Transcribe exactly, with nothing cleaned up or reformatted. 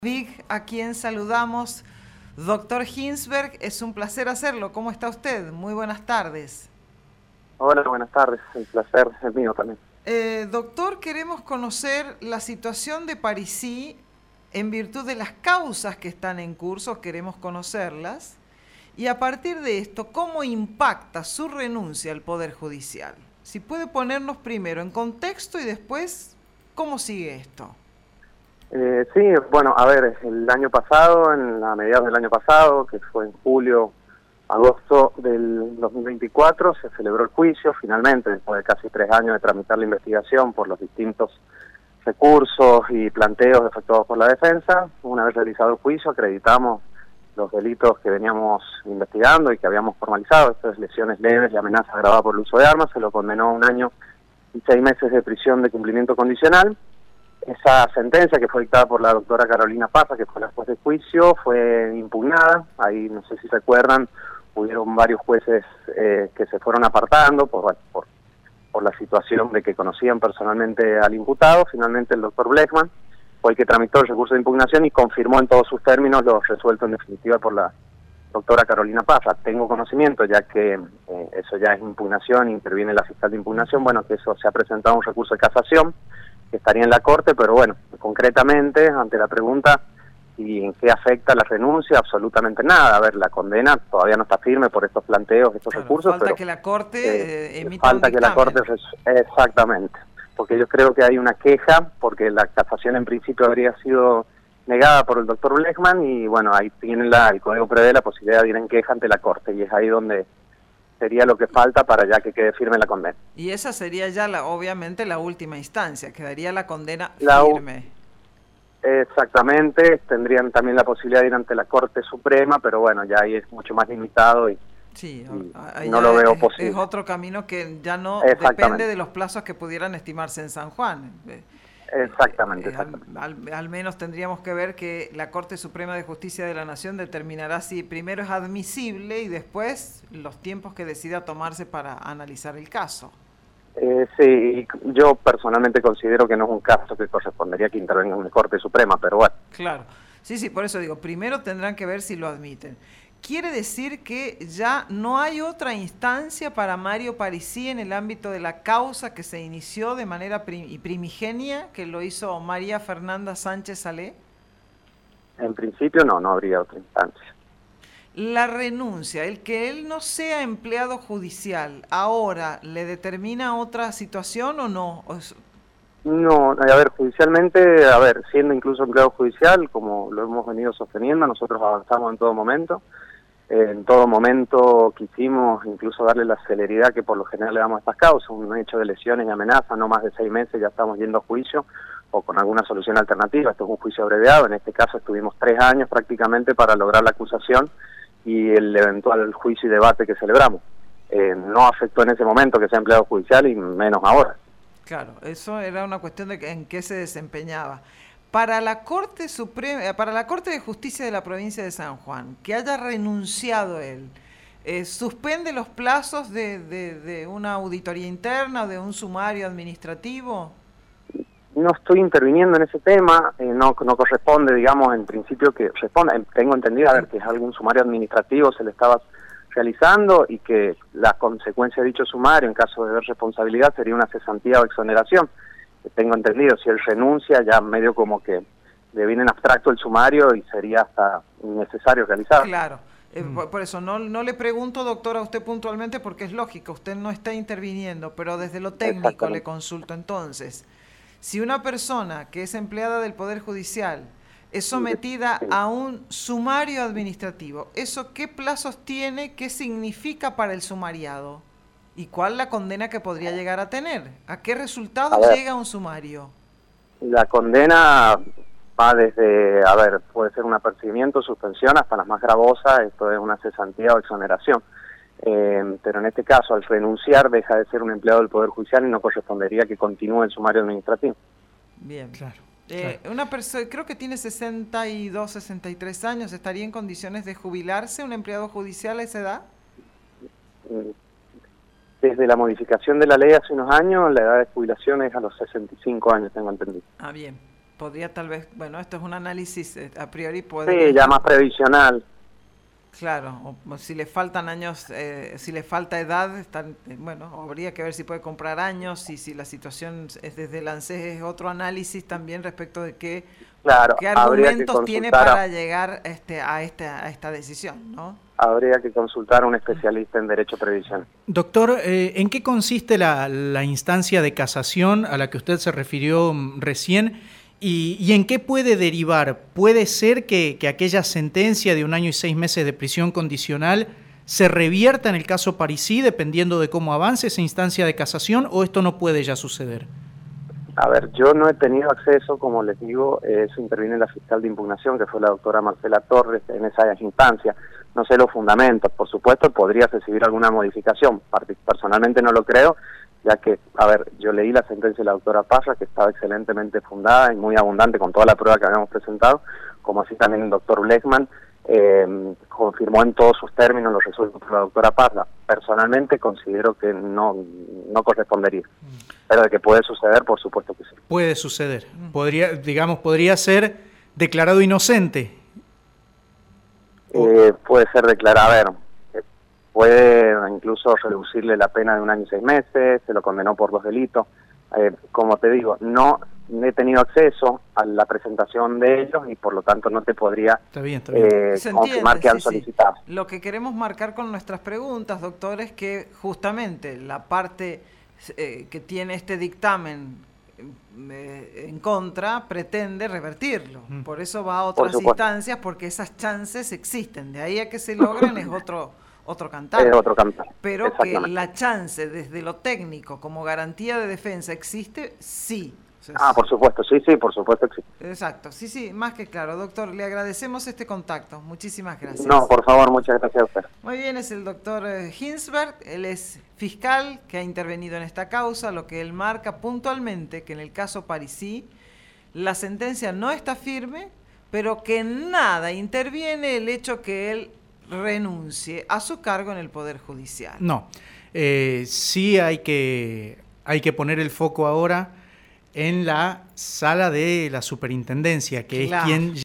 Vic, a quien saludamos. Doctor Ginsberg, es un placer hacerlo. ¿Cómo está usted? Muy buenas tardes. Hola, buenas tardes. El placer es mío también. Eh, doctor, queremos conocer la situación de Parisí en virtud de las causas que están en curso, queremos conocerlas, y a partir de esto, ¿cómo impacta su renuncia al Poder Judicial? Si puede ponernos primero en contexto y después, ¿cómo sigue esto? Eh, sí, bueno, a ver, el año pasado, en la mediados del año pasado, que fue en julio, agosto del dos mil veinticuatro, se celebró el juicio, finalmente, después de casi tres años de tramitar la investigación por los distintos recursos y planteos efectuados por la defensa. Una vez realizado el juicio, acreditamos los delitos que veníamos investigando y que habíamos formalizado, estas lesiones leves y amenaza agravada por el uso de armas, se lo condenó a un año y seis meses de prisión de cumplimiento condicional. Esa sentencia, que fue dictada por la doctora Carolina Pazza, que fue la juez de juicio, fue impugnada. Ahí, no sé si se acuerdan, hubieron varios jueces eh, que se fueron apartando por, por, por la situación de que conocían personalmente al imputado. Finalmente el doctor Blechman fue el que tramitó el recurso de impugnación y confirmó en todos sus términos lo resuelto en definitiva por la doctora Carolina Pazza. Tengo conocimiento, ya que eh, eso ya es impugnación, interviene la fiscal de impugnación, bueno, que eso se ha presentado un recurso de casación, que estaría en la Corte, pero bueno, concretamente, ante la pregunta y en qué afecta la renuncia, absolutamente nada. A ver, la condena todavía no está firme por estos planteos, estos claro, recursos, falta pero que la Corte eh, eh, emita falta un que la Corte, exactamente, porque yo creo que hay una queja, porque la casación en principio habría sido negada por el doctor Blechman, y bueno, ahí tiene la, el Código prevé la posibilidad de ir en queja ante la Corte, y es ahí donde sería lo que falta para ya que quede firme la condena. Y esa sería ya, la, obviamente, la última instancia, quedaría la condena la firme. Exactamente, tendrían también la posibilidad de ir ante la Corte Suprema, pero bueno, ya ahí es mucho más limitado y, sí, y ahí no lo veo es, posible. Es otro camino que ya no depende de los plazos que pudieran estimarse en San Juan. Exactamente, eh, exactamente. Al, al, al menos tendríamos que ver que la Corte Suprema de Justicia de la Nación determinará si primero es admisible y después los tiempos que decida tomarse para analizar el caso. Eh, sí, yo personalmente considero que no es un caso que correspondería que intervenga en la Corte Suprema, pero bueno. Claro, sí, sí, por eso digo, primero tendrán que ver si lo admiten. ¿Quiere decir que ya no hay otra instancia para Mario Parisí en el ámbito de la causa que se inició de manera prim primigenia, que lo hizo María Fernanda Sánchez Salé? En principio no, no habría otra instancia. La renuncia, el que él no sea empleado judicial, ¿ahora le determina otra situación o no? ¿O es... No, a ver, judicialmente, a ver, siendo incluso empleado judicial, como lo hemos venido sosteniendo, nosotros avanzamos en todo momento. En todo momento quisimos incluso darle la celeridad que por lo general le damos a estas causas, un hecho de lesiones y amenazas, no más de seis meses ya estamos yendo a juicio o con alguna solución alternativa. Esto es un juicio abreviado, en este caso estuvimos tres años prácticamente para lograr la acusación y el eventual juicio y debate que celebramos. Eh, no afectó en ese momento que sea empleado judicial y menos ahora. Claro, eso era una cuestión de en qué se desempeñaba. Para la Corte Suprema, para la Corte de Justicia de la provincia de San Juan, que haya renunciado él, eh, ¿suspende los plazos de, de, de una auditoría interna o de un sumario administrativo? No estoy interviniendo en ese tema, eh, no, no corresponde, digamos, en principio que responda. Tengo entendido, a ver, que es algún sumario administrativo se le estaba realizando y que la consecuencia de dicho sumario, en caso de haber responsabilidad, sería una cesantía o exoneración. Tengo entendido, si él renuncia, ya medio como que le viene en abstracto el sumario y sería hasta innecesario realizar. Claro, eh, mm. por, por eso no, no le pregunto, doctor, a usted puntualmente, porque es lógico, usted no está interviniendo, pero desde lo técnico le consulto entonces. Si una persona que es empleada del Poder Judicial es sometida sí. a un sumario administrativo, ¿eso qué plazos tiene? ¿Qué significa para el sumariado? ¿Y cuál la condena que podría llegar a tener? ¿A qué resultado a llega un sumario? La condena va desde, a ver, puede ser un apercibimiento, suspensión, hasta las más gravosas, esto es una cesantía o exoneración. Eh, pero en este caso, al renunciar, deja de ser un empleado del Poder Judicial y no correspondería que continúe el sumario administrativo. Bien, claro. Eh, claro. Una persona, creo que tiene sesenta y dos, sesenta y tres años, ¿estaría en condiciones de jubilarse un empleado judicial a esa edad? Desde la modificación de la ley hace unos años, la edad de jubilación es a los sesenta y cinco años, tengo entendido. Ah, bien. podría tal vez, bueno, esto es un análisis eh, a priori. Podría, sí, ya más previsional. Claro, o, o si le faltan años, eh, si le falta edad, están, eh, bueno, habría que ver si puede comprar años y si la situación es desde el ANSES es otro análisis también respecto de qué, claro, qué argumentos tiene para a, llegar este, a, este, a esta decisión, ¿no? Habría que consultar a un especialista en derecho previsional. Doctor, eh, ¿en qué consiste la, la instancia de casación a la que usted se refirió recién? ¿Y, y en qué puede derivar? ¿Puede ser que, que aquella sentencia de un año y seis meses de prisión condicional se revierta en el caso Parisí, dependiendo de cómo avance esa instancia de casación, o esto no puede ya suceder? A ver, yo no he tenido acceso, como les digo, eso interviene la fiscal de impugnación, que fue la doctora Marcela Torres, en esa instancia. No sé los fundamentos, por supuesto podría recibir alguna modificación, personalmente no lo creo, ya que, a ver, yo leí la sentencia de la doctora Parra, que estaba excelentemente fundada y muy abundante con toda la prueba que habíamos presentado, como así también el doctor Blechman eh, confirmó en todos sus términos los resultados de la doctora Parra. Personalmente considero que no, no correspondería, pero de que puede suceder, por supuesto que sí. Puede suceder, podría, digamos, podría ser declarado inocente. Eh, puede ser declarado, a ver, puede incluso reducirle la pena de un año y seis meses, se lo condenó por dos delitos. Eh, como te digo, no he tenido acceso a la presentación de ellos y por lo tanto no te podría está bien, está bien. Eh, confirmar que sí, han solicitado. Sí. Lo que queremos marcar con nuestras preguntas, doctor, es que justamente la parte eh, que tiene este dictamen eh, en contra pretende revertirlo. Mm. Por eso va a otras instancias, porque esas chances existen. De ahí a que se logren es otro... otro cantar, es otro cantar. Pero que la chance desde lo técnico como garantía de defensa existe, sí. O sea, ah, por supuesto, sí, sí, por supuesto existe. Exacto, sí, sí, más que claro. Doctor, le agradecemos este contacto, muchísimas gracias. No, por favor, muchas gracias a usted. Muy bien, es el doctor Hinsberg, él es fiscal que ha intervenido en esta causa, lo que él marca puntualmente que en el caso Parisí la sentencia no está firme, pero que nada interviene el hecho que él renuncie a su cargo en el Poder Judicial. No, eh, sí hay que, hay que poner el foco ahora en la sala de la superintendencia, que claro. es quien